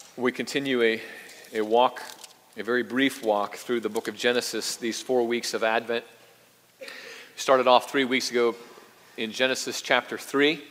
We continue a walk, a very brief walk through the book of Genesis, these 4 weeks of Advent. We started off 3 weeks ago in Genesis chapter 3.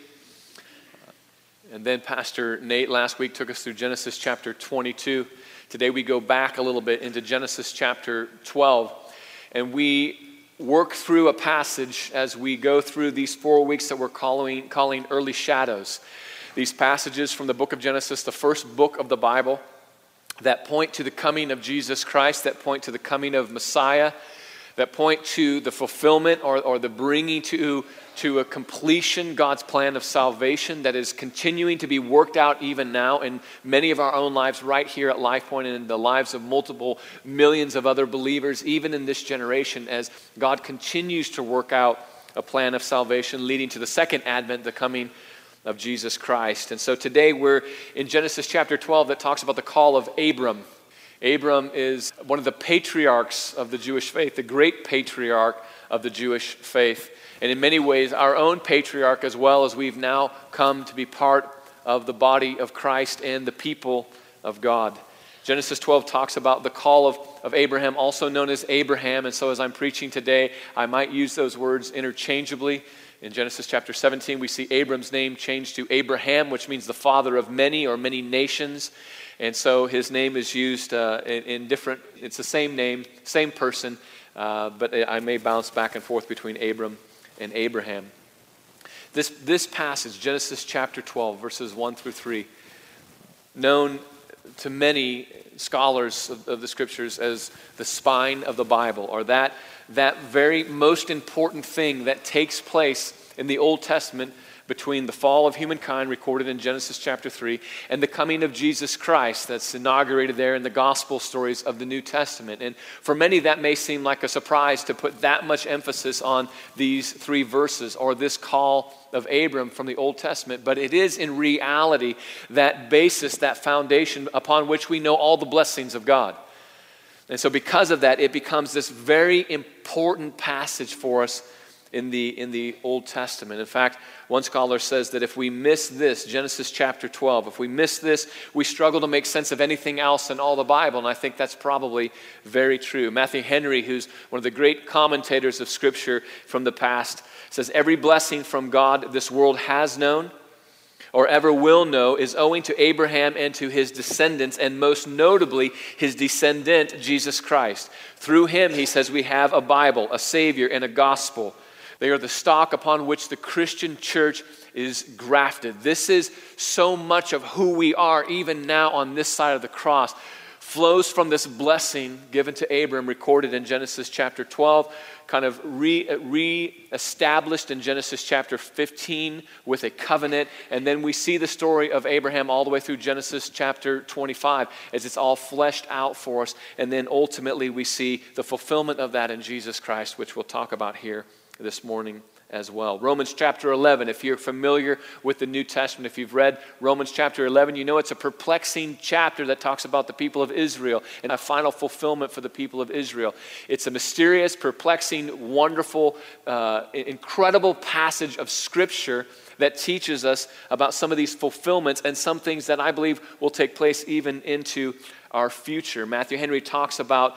And then Pastor Nate last week took us through Genesis chapter 22. Today we go back a little bit into Genesis chapter 12. And we work through a passage as we go through these 4 weeks that we're calling early shadows. These passages from the book of Genesis, the first book of the Bible, that point to the coming of Jesus Christ, that point to the coming of Messiah, that point to the fulfillment or the bringing to a completion God's plan of salvation that is continuing to be worked out even now in many of our own lives right here at LifePoint and in the lives of multiple millions of other believers, even in this generation, as God continues to work out a plan of salvation leading to the second advent, the coming of Jesus Christ. And so today we're in Genesis chapter 12 that talks about the call of Abram. Abram is one of the patriarchs of the Jewish faith, the great patriarch of the Jewish faith. And in many ways, our own patriarch as well, as we've now come to be part of the body of Christ and the people of God. Genesis 12 talks about the call of Abraham, also known as Abraham. And so as I'm preaching today, I might use those words interchangeably. In Genesis chapter 17, we see Abram's name changed to Abraham, which means the father of many or many nations. And so his name is used in different, it's the same name, same person, but I may bounce back and forth between Abram and Abraham. This passage, Genesis chapter 12, verses 1 through 3, known to many scholars of the scriptures as the spine of the Bible, or that very most important thing that takes place in the Old Testament between the fall of humankind recorded in Genesis chapter 3 and the coming of Jesus Christ that's inaugurated there in the gospel stories of the New Testament. And for many that may seem like a surprise to put that much emphasis on these 3 verses or this call of Abram from the Old Testament, but it is in reality that basis, that foundation upon which we know all the blessings of God. And so because of that, it becomes this very important passage for us in the Old Testament. In fact, one scholar says that if we miss this, Genesis chapter 12, if we miss this, we struggle to make sense of anything else in all the Bible, and I think that's probably very true. Matthew Henry, who's one of the great commentators of Scripture from the past, says, "Every blessing from God this world has known or ever will know is owing to Abraham and to his descendants, and most notably his descendant, Jesus Christ. Through him," he says, "we have a Bible, a Savior, and a gospel. They are the stock upon which the Christian church is grafted." This is so much of who we are even now on this side of the cross. Flows from this blessing given to Abram recorded in Genesis chapter 12, kind of re-established in Genesis chapter 15 with a covenant. And then we see the story of Abraham all the way through Genesis chapter 25 as it's all fleshed out for us. And then ultimately we see the fulfillment of that in Jesus Christ, which we'll talk about here this morning as well. Romans chapter 11, if you're familiar with the New Testament, if you've read Romans chapter 11, you know it's a perplexing chapter that talks about the people of Israel and a final fulfillment for the people of Israel. It's a mysterious, perplexing, wonderful, incredible passage of Scripture that teaches us about some of these fulfillments and some things that I believe will take place even into our future. Matthew Henry talks about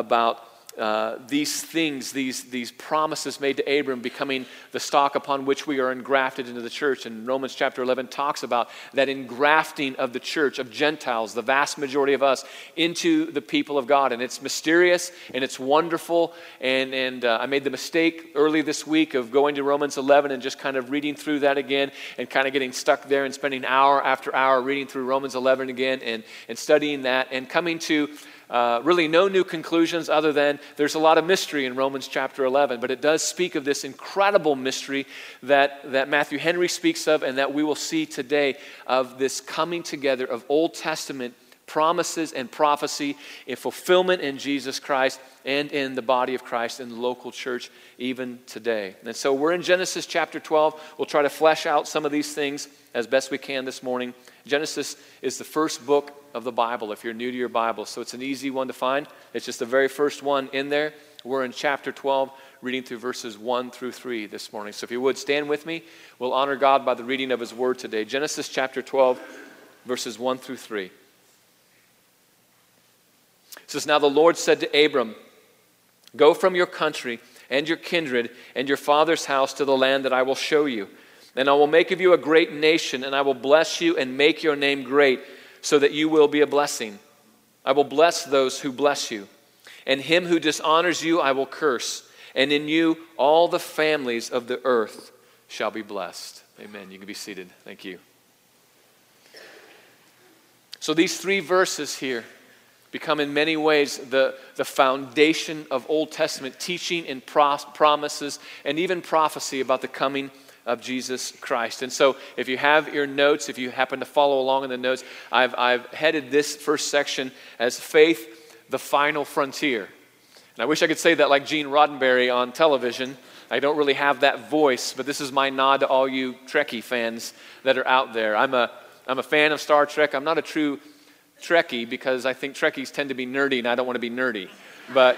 these things, these promises made to Abram becoming the stock upon which we are engrafted into the church. And Romans chapter 11 talks about that engrafting of the church, of Gentiles, the vast majority of us, into the people of God. And it's mysterious and it's wonderful. And I made the mistake early this week of going to Romans 11 and just kind of reading through that again and kind of getting stuck there and spending hour after hour reading through Romans 11 again and studying that and coming to really no new conclusions other than there's a lot of mystery in Romans chapter 11, but it does speak of this incredible mystery that Matthew Henry speaks of and that we will see today of this coming together of Old Testament promises and prophecy in fulfillment in Jesus Christ and in the body of Christ in the local church even today. And so we're in Genesis chapter 12. We'll try to flesh out some of these things as best we can this morning. Genesis is the first book of the Bible if you're new to your Bible, so it's an easy one to find. It's just the very first one in there. We're in chapter 12, reading through verses 1 through 3 this morning. So if you would, stand with me. We'll honor God by the reading of His Word today. Genesis chapter 12, verses 1 through 3. It says, "Now the Lord said to Abram, go from your country and your kindred and your father's house to the land that I will show you. And I will make of you a great nation, and I will bless you and make your name great, so that you will be a blessing. I will bless those who bless you, and him who dishonors you I will curse. And in you all the families of the earth shall be blessed." Amen. You can be seated. Thank you. So these three verses here become in many ways the foundation of Old Testament teaching and promises and even prophecy about the coming of Jesus Christ. And so if you have your notes, if you happen to follow along in the notes, I've headed this first section as Faith, the Final Frontier. And I wish I could say that like Gene Roddenberry on television. I don't really have that voice, but this is my nod to all you Trekkie fans that are out there. I'm a fan of Star Trek. I'm not a true Trekkie because I think Trekkies tend to be nerdy, and I don't want to be nerdy. But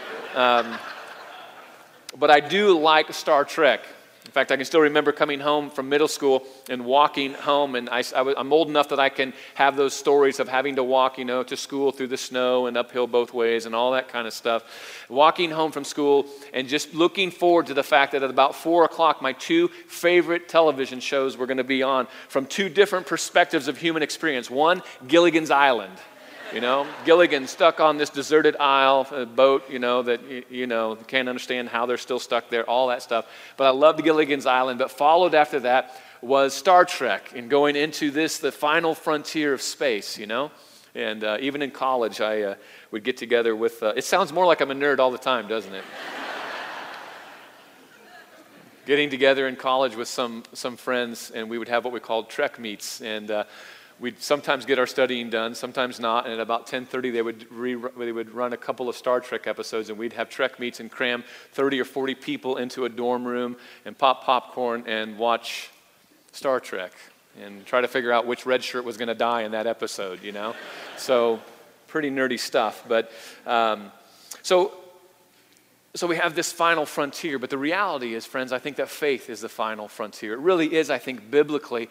I do like Star Trek. In fact, I can still remember coming home from middle school and walking home, and I'm old enough that I can have those stories of having to walk, to school through the snow and uphill both ways and all that kind of stuff. Walking home from school and just looking forward to the fact that at about 4 o'clock, my two favorite television shows were going to be on from two different perspectives of human experience. One, Gilligan's Island. Gilligan stuck on this deserted isle, a boat, that, can't understand how they're still stuck there, all that stuff. But I loved Gilligan's Island. But followed after that was Star Trek and going into the final frontier of space, And even in college, I would get together with, it sounds more like I'm a nerd all the time, doesn't it? Getting together in college with some friends, and we would have what we called Trek meets, and we'd sometimes get our studying done, sometimes not, and at about 10:30 they would run a couple of Star Trek episodes, and we'd have Trek meets and cram 30 or 40 people into a dorm room and pop popcorn and watch Star Trek and try to figure out which red shirt was going to die in that episode, So pretty nerdy stuff. But so we have this final frontier, but the reality is, friends, I think that faith is the final frontier. It really is, I think, biblically,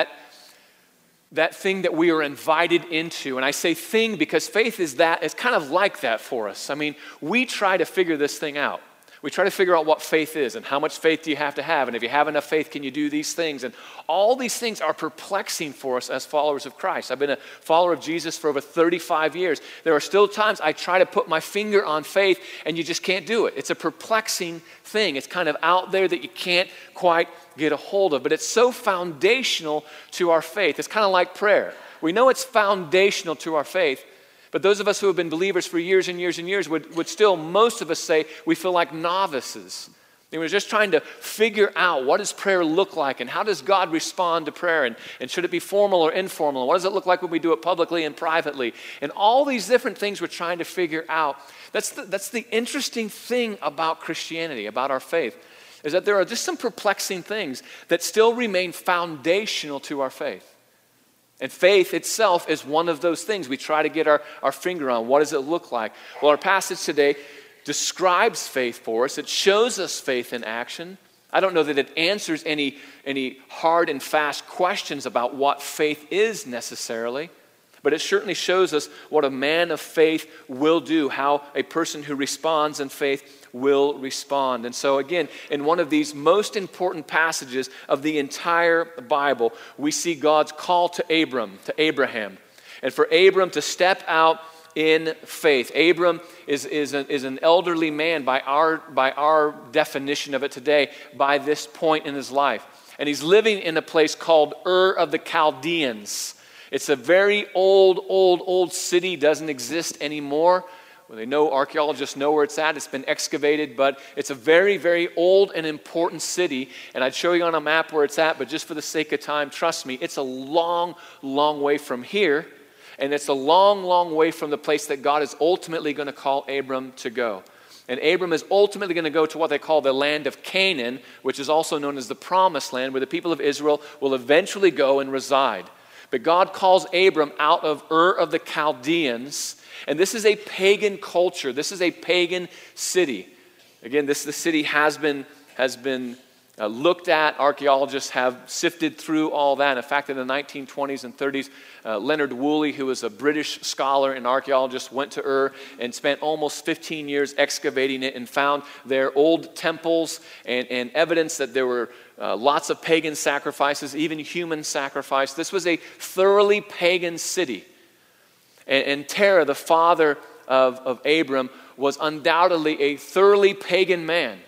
that thing that we are invited into. And I say thing because faith is kind of like that for us. I mean, we try to figure this thing out. We try to figure out what faith is and how much faith do you have to have. And if you have enough faith, can you do these things? And all these things are perplexing for us as followers of Christ. I've been a follower of Jesus for over 35 years. There are still times I try to put my finger on faith and you just can't do it. It's a perplexing thing. It's kind of out there that you can't quite get a hold of. But it's so foundational to our faith. It's kind of like prayer. We know it's foundational to our faith. But those of us who have been believers for years and years and years would still, most of us say, we feel like novices. And we're just trying to figure out what does prayer look like and how does God respond to prayer and should it be formal or informal? And what does it look like when we do it publicly and privately? And all these different things we're trying to figure out. That's the interesting thing about Christianity, about our faith, is that there are just some perplexing things that still remain foundational to our faith. And faith itself is one of those things we try to get our finger on. What does it look like? Well, our passage today describes faith for us. It shows us faith in action. I don't know that it answers any hard and fast questions about what faith is necessarily, but it certainly shows us what a man of faith will do, how a person who responds in faith will respond. And so again, in one of these most important passages of the entire Bible, we see God's call to Abraham, and for Abram to step out in faith. Abram is an elderly man by our definition of it today, by this point in his life. And he's living in a place called Ur of the Chaldeans. It's a very old city, doesn't exist anymore. Well, archaeologists know where it's at. It's been excavated, but it's a very, very old and important city. And I'd show you on a map where it's at, but just for the sake of time, trust me, it's a long, long way from here. And it's a long, long way from the place that God is ultimately going to call Abram to go. And Abram is ultimately going to go to what they call the land of Canaan, which is also known as the Promised Land, where the people of Israel will eventually go and reside. But God calls Abram out of Ur of the Chaldeans, and this is a pagan culture. This is a pagan city. Again, the city has been looked at. Archaeologists have sifted through all that. In fact, in the 1920s and 30s, Leonard Woolley, who was a British scholar and archaeologist, went to Ur and spent almost 15 years excavating it and found their old temples and evidence that there were lots of pagan sacrifices, even human sacrifice. This was a thoroughly pagan city. And Terah, the father of Abram, was undoubtedly a thoroughly pagan man.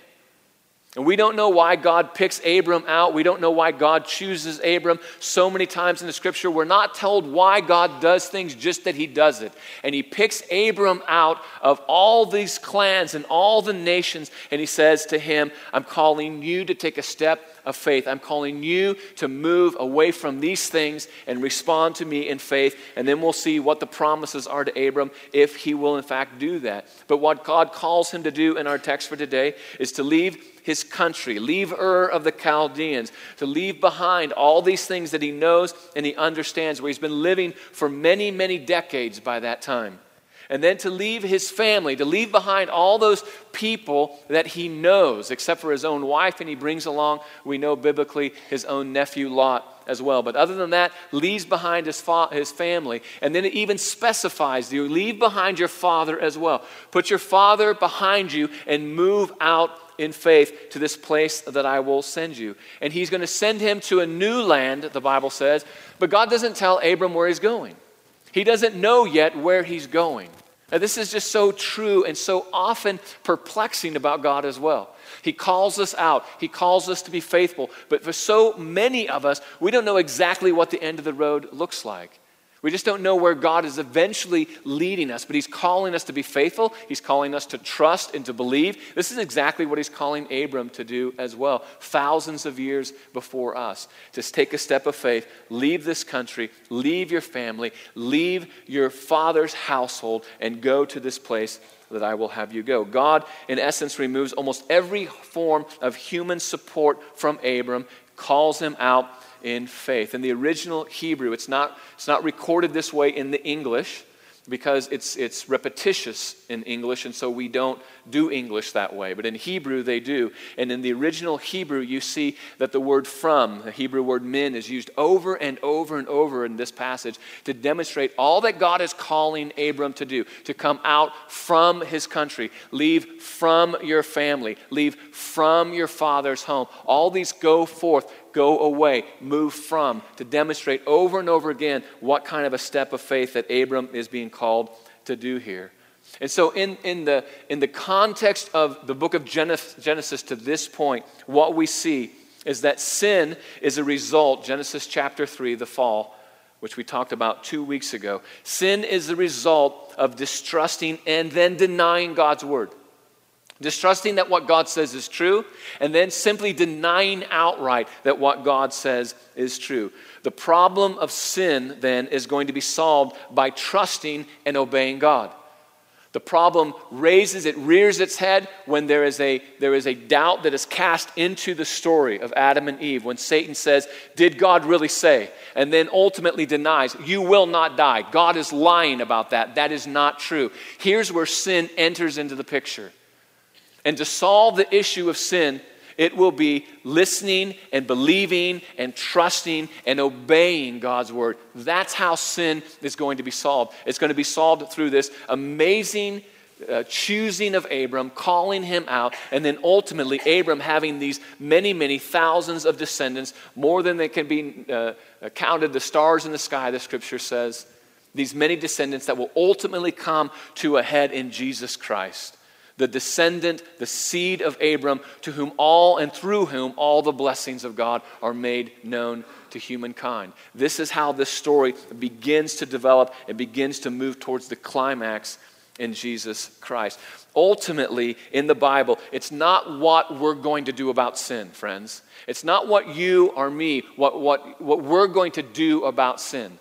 And we don't know why God picks Abram out. We don't know why God chooses Abram. So many times in the scripture, we're not told why God does things, just that he does it. And he picks Abram out of all these clans and all the nations, and he says to him, I'm calling you to take a step of faith. I'm calling you to move away from these things and respond to me in faith. And then we'll see what the promises are to Abram if he will in fact do that. But what God calls him to do in our text for today is to leave his country, leave Ur of the Chaldeans, to leave behind all these things that he knows and he understands, where he's been living for many, many decades by that time. And then to leave his family, to leave behind all those people that he knows, except for his own wife, and he brings along, we know biblically, his own nephew Lot as well. But other than that, leaves behind his family. And then it even specifies, you leave behind your father as well. Put your father behind you and move out in faith to this place that I will send you. And he's going to send him to a new land, the Bible says, but God doesn't tell Abram where he's going. He doesn't know yet where he's going. Now, this is just so true and so often perplexing about God as well. He calls us out. He calls us to be faithful. But for so many of us, we don't know exactly what the end of the road looks like. We just don't know where God is eventually leading us, but he's calling us to be faithful. He's calling us to trust and to believe. This is exactly what he's calling Abram to do as well, thousands of years before us. Just take a step of faith, leave this country, leave your family, leave your father's household, and go to this place that I will have you go. God, in essence, removes almost every form of human support from Abram, calls him out in faith. In the original Hebrew, it's not recorded this way in the English because it's repetitious in English, and so we don't do English that way. But in Hebrew, they do. And in the original Hebrew, you see that the word from, the Hebrew word min, is used over and over and over in this passage to demonstrate all that God is calling Abram to do, to come out from his country, leave from your family, leave from your father's home. All these go forth, go away, move from, to demonstrate over and over again what kind of a step of faith that Abram is being called to do here. And so in the context of the book of Genesis to this point, what we see is that sin is a result, Genesis chapter 3, the fall, which we talked about 2 weeks ago. Sin is the result of distrusting and then denying God's word. Distrusting that what God says is true, and then simply denying outright that what God says is true. The problem of sin, then, is going to be solved by trusting and obeying God. The problem rears its head when there is a doubt that is cast into the story of Adam and Eve, when Satan says, did God really say? And then ultimately denies, you will not die. God is lying about that. That is not true. Here's where sin enters into the picture. And to solve the issue of sin, it will be listening and believing and trusting and obeying God's word. That's how sin is going to be solved. It's going to be solved through this amazing choosing of Abram, calling him out, and then ultimately Abram having these many, many thousands of descendants, more than they can be counted, the stars in the sky, the scripture says. These many descendants that will ultimately come to a head in Jesus Christ. The descendant, the seed of Abram, to whom all and through whom all the blessings of God are made known to humankind. This is how this story begins to develop and begins to move towards the climax in Jesus Christ. Ultimately, in the Bible, it's not what we're going to do about sin, friends. It's not what you or me, what we're going to do about sin.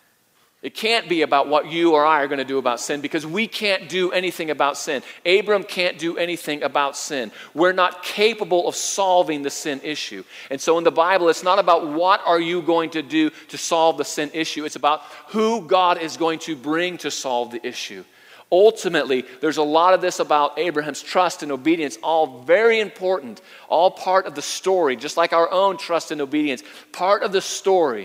It can't be about what you or I are going to do about sin, because we can't do anything about sin. Abram can't do anything about sin. We're not capable of solving the sin issue. And so in the Bible, it's not about what are you going to do to solve the sin issue. It's about who God is going to bring to solve the issue. Ultimately, there's a lot of this about Abraham's trust and obedience, all very important, all part of the story, just like our own trust and obedience, part of the story.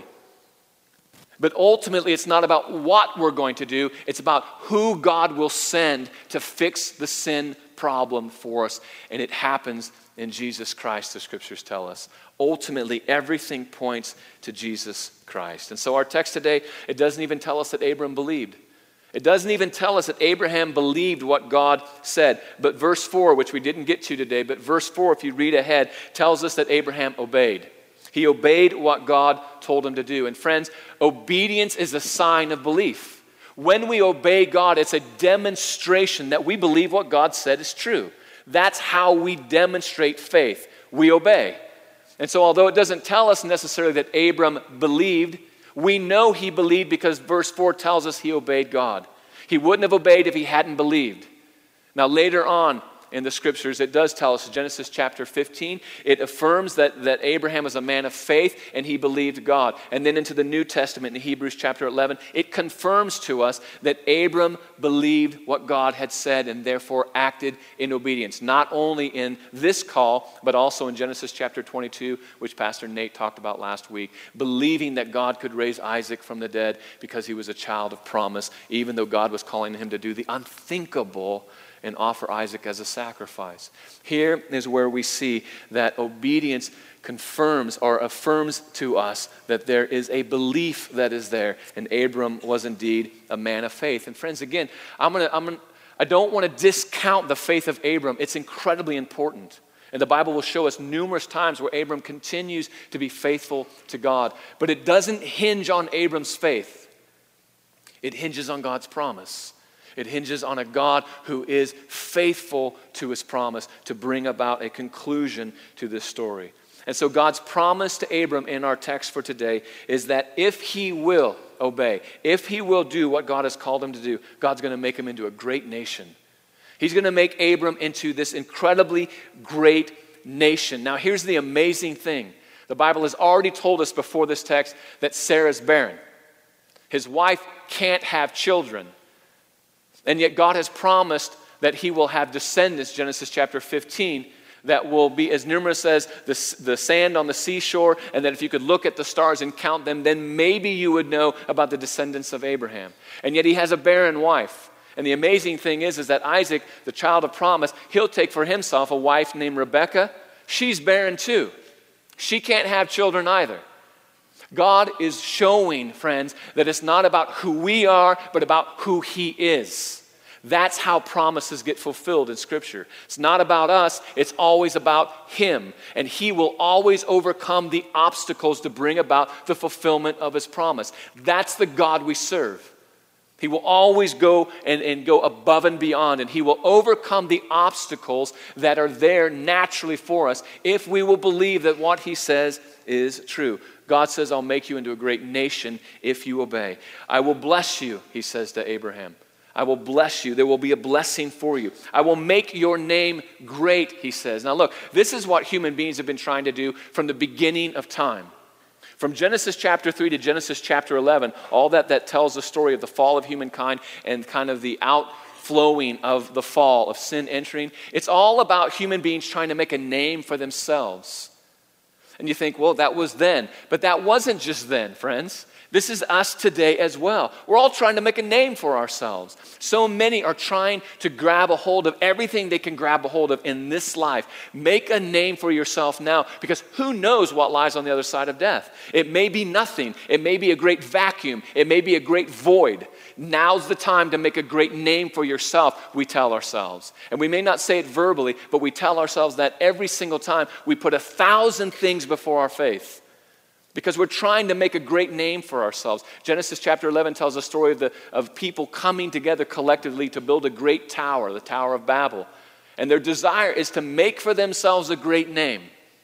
But ultimately, it's not about what we're going to do, it's about who God will send to fix the sin problem for us. And it happens in Jesus Christ, the scriptures tell us. Ultimately, everything points to Jesus Christ. And so our text today, it doesn't even tell us that Abram believed. It doesn't even tell us that Abraham believed what God said. But verse 4, which we didn't get to today, but verse 4, if you read ahead, tells us that Abraham obeyed. He obeyed what God told him to do. And friends, obedience is a sign of belief. When we obey God, it's a demonstration that we believe what God said is true. That's how we demonstrate faith. We obey. And so although it doesn't tell us necessarily that Abram believed, we know he believed because verse 4 tells us he obeyed God. He wouldn't have obeyed if he hadn't believed. Now later on in the scriptures, it does tell us, Genesis chapter 15, it affirms that Abraham was a man of faith and he believed God. And then into the New Testament in Hebrews chapter 11, it confirms to us that Abram believed what God had said and therefore acted in obedience. Not only in this call, but also in Genesis chapter 22, which Pastor Nate talked about last week, believing that God could raise Isaac from the dead because he was a child of promise, even though God was calling him to do the unthinkable and offer Isaac as a sacrifice. Here is where we see that obedience confirms or affirms to us that there is a belief that is there, and Abram was indeed a man of faith. And friends, again, I don't want to discount the faith of Abram. It's incredibly important. And the Bible will show us numerous times where Abram continues to be faithful to God. But it doesn't hinge on Abram's faith. It hinges on God's promise. It hinges on a God who is faithful to his promise to bring about a conclusion to this story. And so God's promise to Abram in our text for today is that if he will obey, if he will do what God has called him to do, God's going to make him into a great nation. He's going to make Abram into this incredibly great nation. Now here's the amazing thing. The Bible has already told us before this text that Sarah's barren. His wife can't have children. And yet God has promised that he will have descendants, Genesis chapter 15, that will be as numerous as the sand on the seashore, and that if you could look at the stars and count them, then maybe you would know about the descendants of Abraham. And yet he has a barren wife. And the amazing thing is that Isaac, the child of promise, he'll take for himself a wife named Rebekah. She's barren too. She can't have children either. God is showing, friends, that it's not about who we are, but about who he is. That's how promises get fulfilled in Scripture. It's not about us, it's always about him. And he will always overcome the obstacles to bring about the fulfillment of his promise. That's the God we serve. He will always go and go above and beyond, and he will overcome the obstacles that are there naturally for us if we will believe that what he says is true. God says, I'll make you into a great nation if you obey. I will bless you, he says to Abraham. I will bless you. There will be a blessing for you. I will make your name great, he says. Now look, this is what human beings have been trying to do from the beginning of time. From Genesis chapter 3 to Genesis chapter 11, all that tells the story of the fall of humankind and kind of the outflowing of the fall, of sin entering. It's all about human beings trying to make a name for themselves. And you think, well, that was then. But that wasn't just then, friends. This is us today as well. We're all trying to make a name for ourselves. So many are trying to grab a hold of everything they can grab a hold of in this life. Make a name for yourself now, because who knows what lies on the other side of death? It may be nothing. It may be a great vacuum. It may be a great void. Now's the time to make a great name for yourself, we tell ourselves. And we may not say it verbally, but we tell ourselves that every single time we put 1,000 things before our faith. Because we're trying to make a great name for ourselves. Genesis chapter 11 tells a story of people coming together collectively to build a great tower, the Tower of Babel. And their desire is to make for themselves a great name.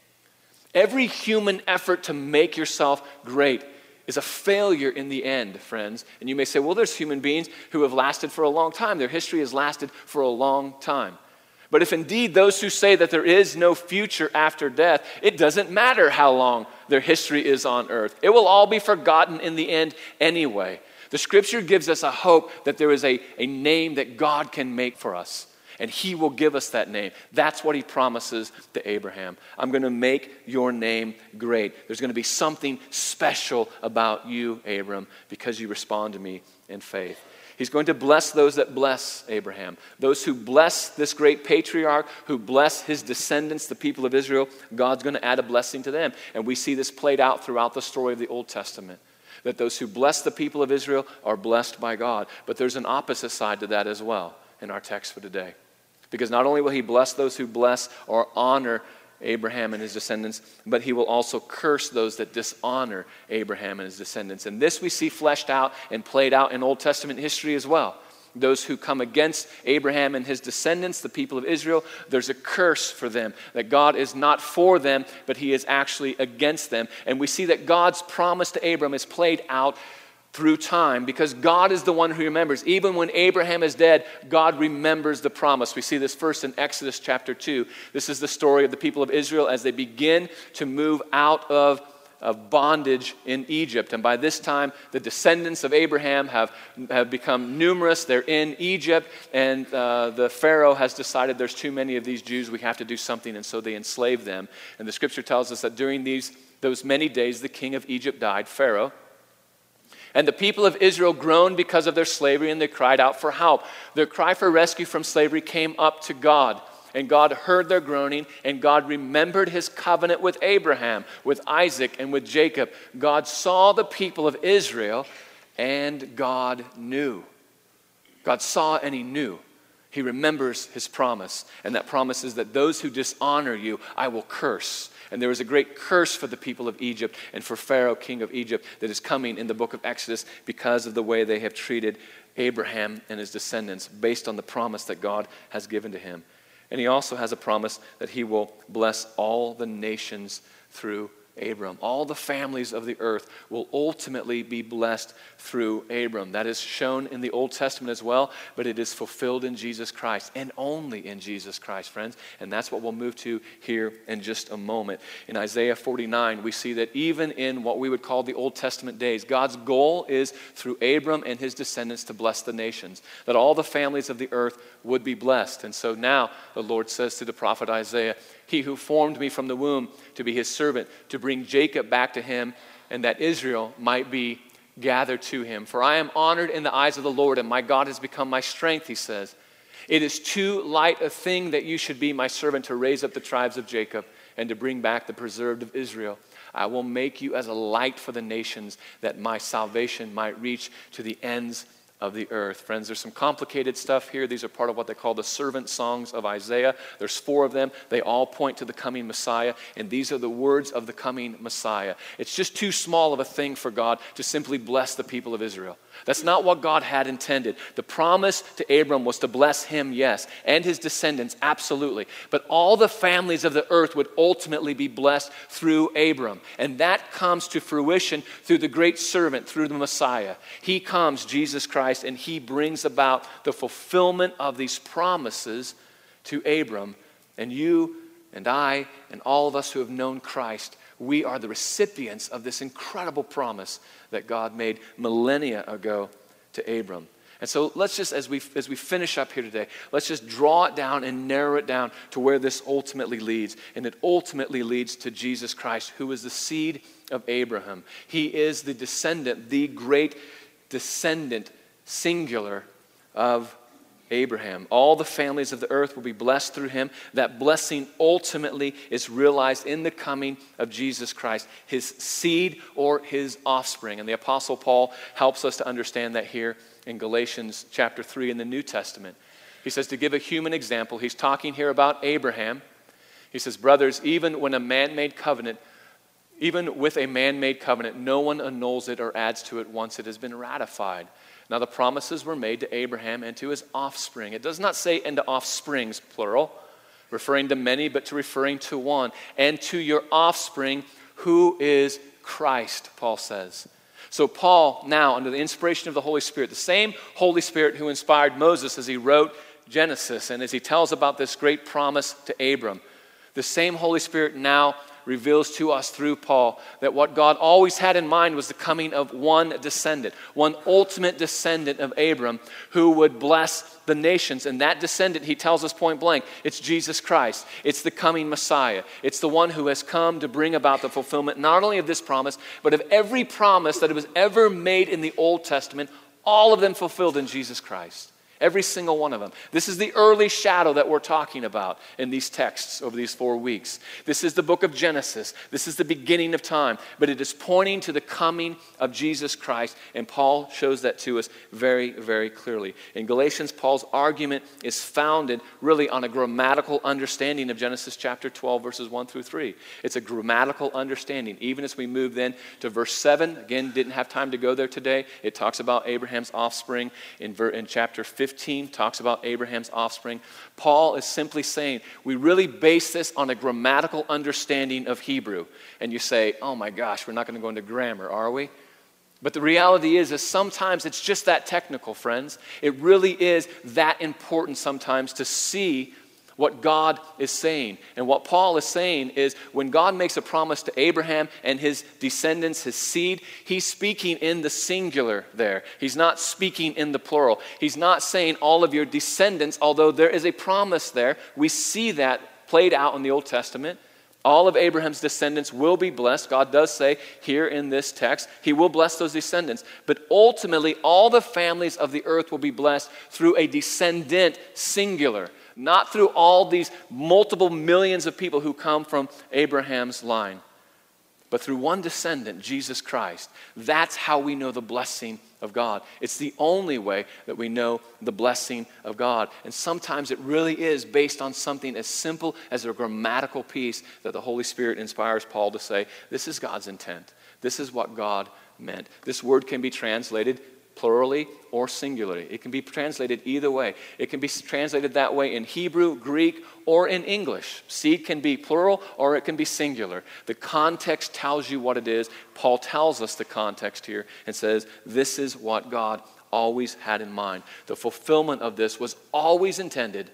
Every human effort to make yourself great is a failure in the end, friends. And you may say, well, there's human beings who have lasted for a long time. Their history has lasted for a long time. But if indeed those who say that there is no future after death, it doesn't matter how long their history is on earth. It will all be forgotten in the end anyway. The Scripture gives us a hope that there is a name that God can make for us. And he will give us that name. That's what he promises to Abraham. I'm going to make your name great. There's going to be something special about you, Abram, because you respond to me in faith. He's going to bless those that bless Abraham. Those who bless this great patriarch, who bless his descendants, the people of Israel, God's going to add a blessing to them. And we see this played out throughout the story of the Old Testament. That those who bless the people of Israel are blessed by God. But there's an opposite side to that as well in our text for today. Because not only will he bless those who bless or honor Abraham and his descendants, but he will also curse those that dishonor Abraham and his descendants. And this we see fleshed out and played out in Old Testament history as well. Those who come against Abraham and his descendants, the people of Israel, there's a curse for them. That God is not for them, but he is actually against them. And we see that God's promise to Abram is played out through time, because God is the one who remembers. Even when Abraham is dead, God remembers the promise. We see this first in Exodus chapter 2. This is the story of the people of Israel as they begin to move out of bondage in Egypt. And by this time, the descendants of Abraham have become numerous. They're in Egypt, and the Pharaoh has decided there's too many of these Jews. We have to do something, and so they enslave them. And the scripture tells us that during those many days, the king of Egypt died, Pharaoh. And the people of Israel groaned because of their slavery, and they cried out for help. Their cry for rescue from slavery came up to God. And God heard their groaning, and God remembered his covenant with Abraham, with Isaac, and with Jacob. God saw the people of Israel, and God knew. God saw and he knew. He remembers his promise. And that promise is that those who dishonor you, I will curse. And there is a great curse for the people of Egypt and for Pharaoh, king of Egypt, that is coming in the book of Exodus because of the way they have treated Abraham and his descendants based on the promise that God has given to him. And he also has a promise that he will bless all the nations through Abram. All the families of the earth will ultimately be blessed through Abram. That is shown in the Old Testament as well, but it is fulfilled in Jesus Christ, and only in Jesus Christ, friends. And that's what we'll move to here in just a moment. In Isaiah 49, we see that even in what we would call the Old Testament days, God's goal is through Abram and his descendants to bless the nations, that all the families of the earth would be blessed. And so now the Lord says to the prophet Isaiah, he who formed me from the womb to be his servant, to bring Jacob back to him, and that Israel might be gathered to him. For I am honored in the eyes of the Lord, and my God has become my strength, he says. It is too light a thing that you should be my servant to raise up the tribes of Jacob and to bring back the preserved of Israel. I will make you as a light for the nations, that my salvation might reach to the ends of the earth. Friends, there's some complicated stuff here. These are part of what they call the servant songs of Isaiah. There's 4 of them. They all point to the coming Messiah, and these are the words of the coming Messiah. It's just too small of a thing for God to simply bless the people of Israel. That's not what God had intended. The promise to Abram was to bless him, yes, and his descendants, absolutely. But all the families of the earth would ultimately be blessed through Abram. And that comes to fruition through the great servant, through the Messiah. He comes, Jesus Christ, and he brings about the fulfillment of these promises to Abram. And you and I and all of us who have known Christ, we are the recipients of this incredible promise that God made millennia ago to Abram. And so let's just, as we finish up here today, let's just draw it down and narrow it down to where this ultimately leads. And it ultimately leads to Jesus Christ, who is the seed of Abraham. He is the descendant, the great descendant, singular, of Abraham. All the families of the earth will be blessed through him. That blessing ultimately is realized in the coming of Jesus Christ, his seed or his offspring. And the Apostle Paul helps us to understand that here in Galatians chapter 3 in the New Testament. He says, to give a human example, he's talking here about Abraham. He says, brothers, even with a man-made covenant, no one annuls it or adds to it once it has been ratified. Now the promises were made to Abraham and to his offspring. It does not say and to offsprings, plural, referring to many, but to referring to one. And to your offspring, who is Christ, Paul says. So Paul, now under the inspiration of the Holy Spirit, the same Holy Spirit who inspired Moses as he wrote Genesis and as he tells about this great promise to Abram, the same Holy Spirit now reveals to us through Paul that what God always had in mind was the coming of one descendant, one ultimate descendant of Abram who would bless the nations. And that descendant, he tells us point blank, it's Jesus Christ. It's the coming Messiah. It's the one who has come to bring about the fulfillment not only of this promise, but of every promise that was ever made in the Old Testament, all of them fulfilled in Jesus Christ. Every single one of them. This is the early shadow that we're talking about in these texts over these 4 weeks. This is the book of Genesis. This is the beginning of time. But it is pointing to the coming of Jesus Christ. And Paul shows that to us very, very clearly. In Galatians, Paul's argument is founded really on a grammatical understanding of Genesis chapter 12, verses 1 through 3. It's a grammatical understanding. Even as we move then to verse 7, again, didn't have time to go there today. It talks about Abraham's offspring. In chapter 15, talks about Abraham's offspring. Paul is simply saying, we really base this on a grammatical understanding of Hebrew. And you say, oh my gosh, we're not going to go into grammar, are we? But the reality is sometimes it's just that technical, friends. It really is that important sometimes to see what God is saying. And what Paul is saying is when God makes a promise to Abraham and his descendants, his seed, he's speaking in the singular there. He's not speaking in the plural. He's not saying all of your descendants, although there is a promise there. We see that played out in the Old Testament. All of Abraham's descendants will be blessed. God does say here in this text, he will bless those descendants. But ultimately, all the families of the earth will be blessed through a descendant singular. Not through all these multiple millions of people who come from Abraham's line, but through one descendant, Jesus Christ. That's how we know the blessing of God. It's the only way that we know the blessing of God. And sometimes it really is based on something as simple as a grammatical piece that the Holy Spirit inspires Paul to say, this is God's intent. This is what God meant. This word can be translated plurally or singularly. It can be translated either way. It can be translated that way in Hebrew, Greek, or in English. Seed can be plural or it can be singular. The context tells you what it is. Paul tells us the context here and says, this is what God always had in mind. The fulfillment of this was always intended,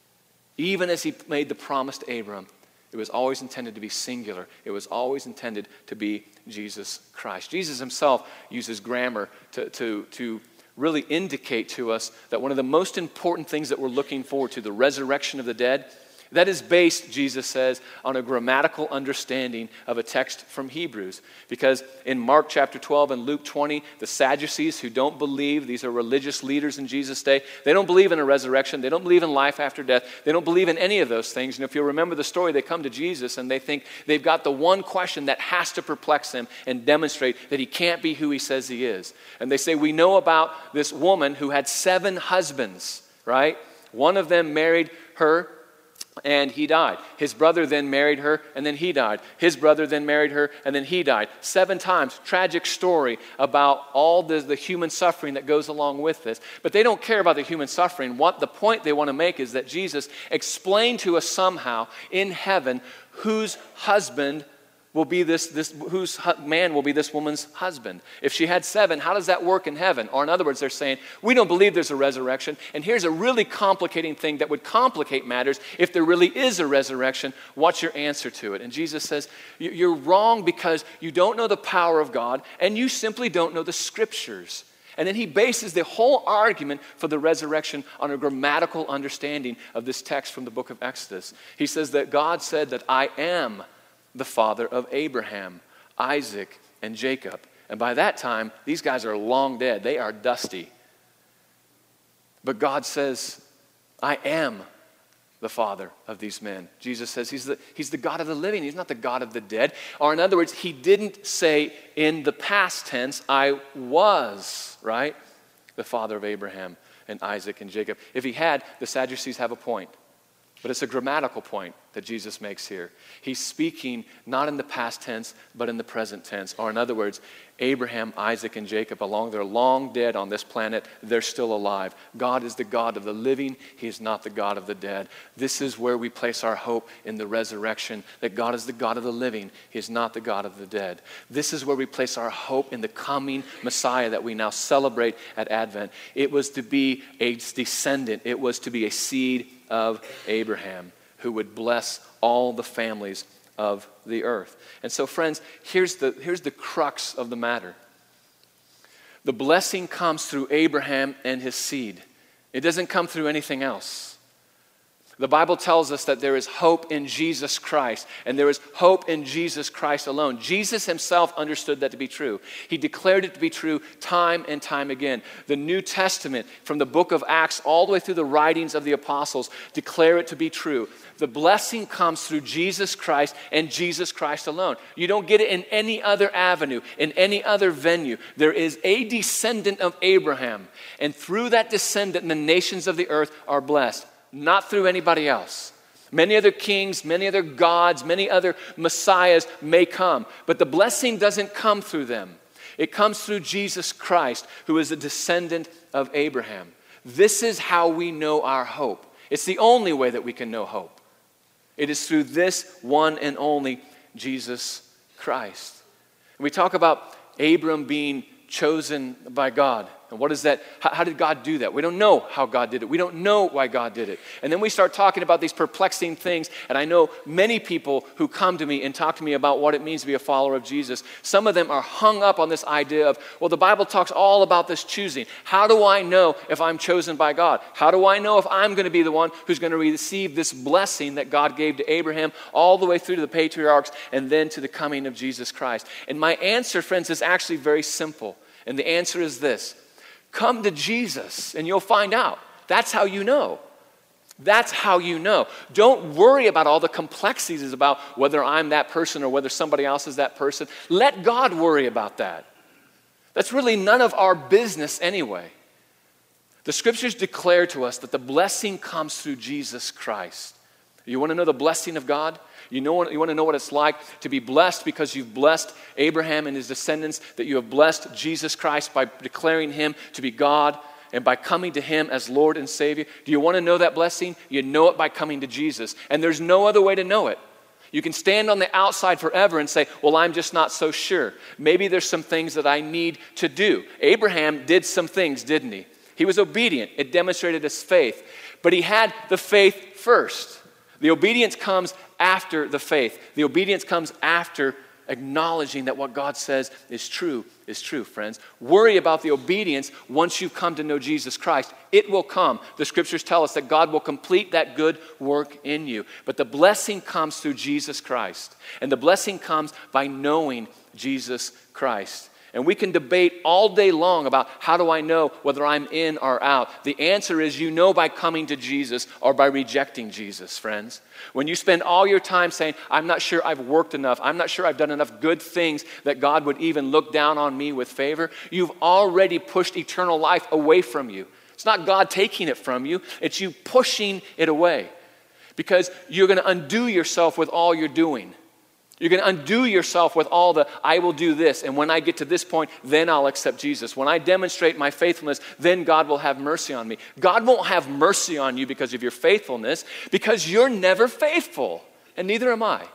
even as he made the promise to Abram, it was always intended to be singular. It was always intended to be Jesus Christ. Jesus himself uses grammar to really indicate to us that one of the most important things that we're looking forward to, the resurrection of the dead, that is based, Jesus says, on a grammatical understanding of a text from Hebrews. Because in Mark chapter 12 and Luke 20, the Sadducees who don't believe, these are religious leaders in Jesus' day, they don't believe in a resurrection, they don't believe in life after death, they don't believe in any of those things. And if you remember the story, they come to Jesus and they think they've got the one question that has to perplex him and demonstrate that he can't be who he says he is. And they say, we know about this woman who had 7 husbands, right? One of them married her, and he died. His brother then married her, and then he died. His brother then married her, and then he died. 7 times. Tragic story about all the human suffering that goes along with this. But they don't care about the human suffering. What the point they want to make is that Jesus explained to us somehow in heaven whose husband will be whose man will be this woman's husband. If she had 7, how does that work in heaven? Or in other words, they're saying, we don't believe there's a resurrection, and here's a really complicating thing that would complicate matters. If there really is a resurrection, what's your answer to it? And Jesus says, you're wrong because you don't know the power of God, and you simply don't know the scriptures. And then he bases the whole argument for the resurrection on a grammatical understanding of this text from the book of Exodus. He says that God said that I am the father of Abraham, Isaac, and Jacob. And by that time, these guys are long dead. They are dusty. But God says, I am the father of these men. Jesus says he's the God of the living. He's not the God of the dead. Or in other words, he didn't say in the past tense, I was, right, the father of Abraham and Isaac and Jacob. If he had, the Sadducees have a point. But it's a grammatical point that Jesus makes here. He's speaking not in the past tense, but in the present tense. Or in other words, Abraham, Isaac, and Jacob, along they're long dead on this planet, they're still alive. God is the God of the living. He is not the God of the dead. This is where we place our hope in the resurrection, that God is the God of the living. He is not the God of the dead. This is where we place our hope in the coming Messiah that we now celebrate at Advent. It was to be a descendant. It was to be a seed of Abraham who would bless all the families of the earth. And so, friends, here's the crux of the matter. The blessing comes through Abraham and his seed. It doesn't come through anything else. The Bible tells us that there is hope in Jesus Christ, and there is hope in Jesus Christ alone. Jesus himself understood that to be true. He declared it to be true time and time again. The New Testament, from the book of Acts all the way through the writings of the apostles, declare it to be true. The blessing comes through Jesus Christ and Jesus Christ alone. You don't get it in any other avenue, in any other venue. There is a descendant of Abraham, and through that descendant, the nations of the earth are blessed. Not through anybody else. Many other kings, many other gods, many other messiahs may come, but the blessing doesn't come through them. It comes through Jesus Christ, who is a descendant of Abraham. This is how we know our hope. It's the only way that we can know hope. It is through this one and only Jesus Christ. And we talk about Abram being chosen by God. And what is that? How did God do that? We don't know how God did it. We don't know why God did it. And then we start talking about these perplexing things. And I know many people who come to me and talk to me about what it means to be a follower of Jesus. Some of them are hung up on this idea of, well, the Bible talks all about this choosing. How do I know if I'm chosen by God? How do I know if I'm going to be the one who's going to receive this blessing that God gave to Abraham all the way through to the patriarchs and then to the coming of Jesus Christ? And my answer, friends, is actually very simple. And the answer is this. Come to Jesus and you'll find out. That's how you know. That's how you know. Don't worry about all the complexities about whether I'm that person or whether somebody else is that person. Let God worry about that. That's really none of our business anyway. The scriptures declare to us that the blessing comes through Jesus Christ. You want to know the blessing of God? You want to know what it's like to be blessed because you've blessed Abraham and his descendants, that you have blessed Jesus Christ by declaring him to be God and by coming to him as Lord and Savior. Do you want to know that blessing? You know it by coming to Jesus. And there's no other way to know it. You can stand on the outside forever and say, well, I'm just not so sure. Maybe there's some things that I need to do. Abraham did some things, didn't he? He was obedient. It demonstrated his faith. But he had the faith first. The obedience comes after the faith. The obedience comes after acknowledging that what God says is true, friends. Worry about the obedience once you've come to know Jesus Christ. It will come. The scriptures tell us that God will complete that good work in you. But the blessing comes through Jesus Christ. And the blessing comes by knowing Jesus Christ. And we can debate all day long about how do I know whether I'm in or out. The answer is you know by coming to Jesus or by rejecting Jesus, friends. When you spend all your time saying, I'm not sure I've worked enough, I'm not sure I've done enough good things that God would even look down on me with favor, you've already pushed eternal life away from you. It's not God taking it from you, it's you pushing it away. Because you're going to undo yourself with all you're doing. You're going to undo yourself with all the, I will do this, and when I get to this point, then I'll accept Jesus. When I demonstrate my faithfulness, then God will have mercy on me. God won't have mercy on you because of your faithfulness, because you're never faithful, and neither am I.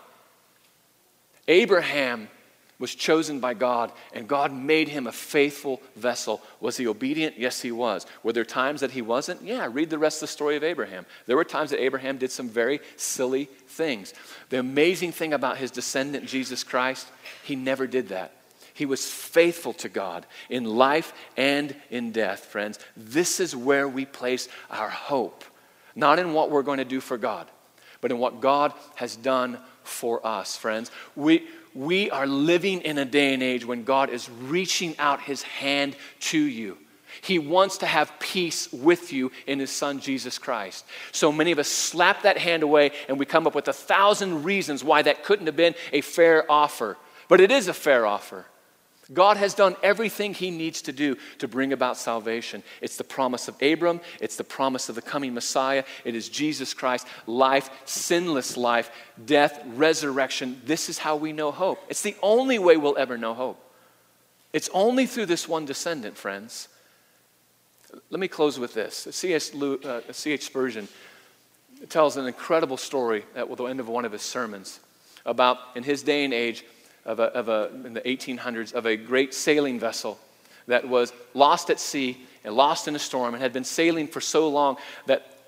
Abraham was chosen by God, and God made him a faithful vessel. Was he obedient? Yes, he was. Were there times that he wasn't? Yeah, read the rest of the story of Abraham. There were times that Abraham did some very silly things. The amazing thing about his descendant, Jesus Christ, he never did that. He was faithful to God in life and in death, friends. This is where we place our hope, not in what we're going to do for God, but in what God has done for us, friends. We are living in a day and age when God is reaching out his hand to you. He wants to have peace with you in his son, Jesus Christ. So many of us slap that hand away and we come up with 1,000 reasons why that couldn't have been a fair offer. But it is a fair offer. God has done everything he needs to do to bring about salvation. It's the promise of Abram. It's the promise of the coming Messiah. It is Jesus Christ, life, sinless life, death, resurrection. This is how we know hope. It's the only way we'll ever know hope. It's only through this one descendant, friends. Let me close with this. C.H. Spurgeon tells an incredible story at the end of one of his sermons about, in his day and age, in the 1800s, of a great sailing vessel that was lost at sea and lost in a storm and had been sailing for so long that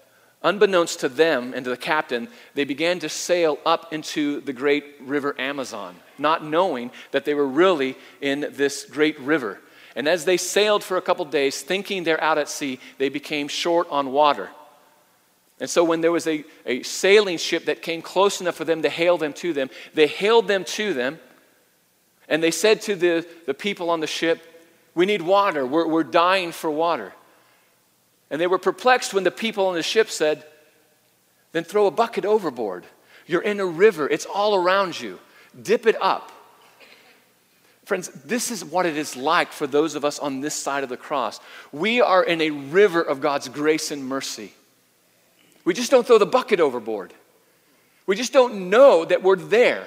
unbeknownst to them and to the captain, they began to sail up into the great river Amazon, not knowing that they were really in this great river. And as they sailed for a couple days, thinking they're out at sea, they became short on water. And so when there was a sailing ship that came close enough for them to hail them to them, they hailed them to them, and they said to the people on the ship, "We need water. We're dying for water." And they were perplexed when the people on the ship said, "Then throw a bucket overboard. You're in a river. It's all around you. Dip it up." Friends, this is what it is like for those of us on this side of the cross. We are in a river of God's grace and mercy. We just don't throw the bucket overboard. We just don't know that we're there.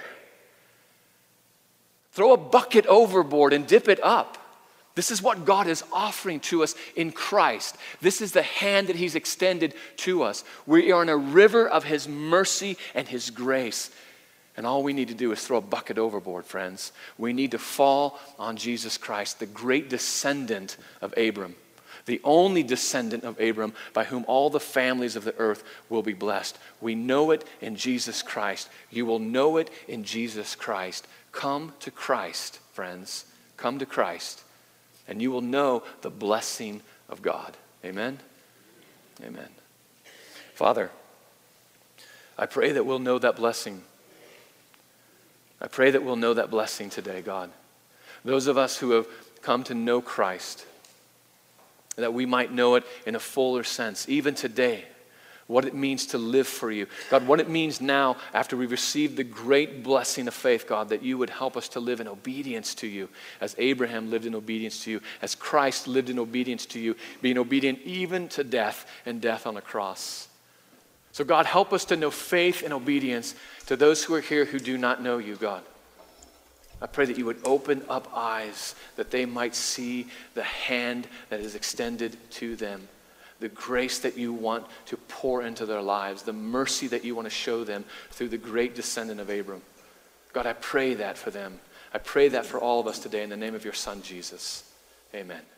Throw a bucket overboard and dip it up. This is what God is offering to us in Christ. This is the hand that He's extended to us. We are in a river of His mercy and His grace. And all we need to do is throw a bucket overboard, friends. We need to fall on Jesus Christ, the great descendant of Abram. The only descendant of Abram by whom all the families of the earth will be blessed. We know it in Jesus Christ. You will know it in Jesus Christ. Come to Christ, friends. Come to Christ, and you will know the blessing of God. Amen? Amen. Father, I pray that we'll know that blessing. I pray that we'll know that blessing today, God. Those of us who have come to know Christ, that we might know it in a fuller sense, even today, what it means to live for you. God, what it means now after we've received the great blessing of faith, God, that you would help us to live in obedience to you, as Abraham lived in obedience to you, as Christ lived in obedience to you, being obedient even to death and death on a cross. So God, help us to know faith and obedience to those who are here who do not know you, God. I pray that you would open up eyes that they might see the hand that is extended to them, the grace that you want to pour into their lives, the mercy that you want to show them through the great descendant of Abram. God, I pray that for them. I pray that for all of us today in the name of your Son, Jesus. Amen.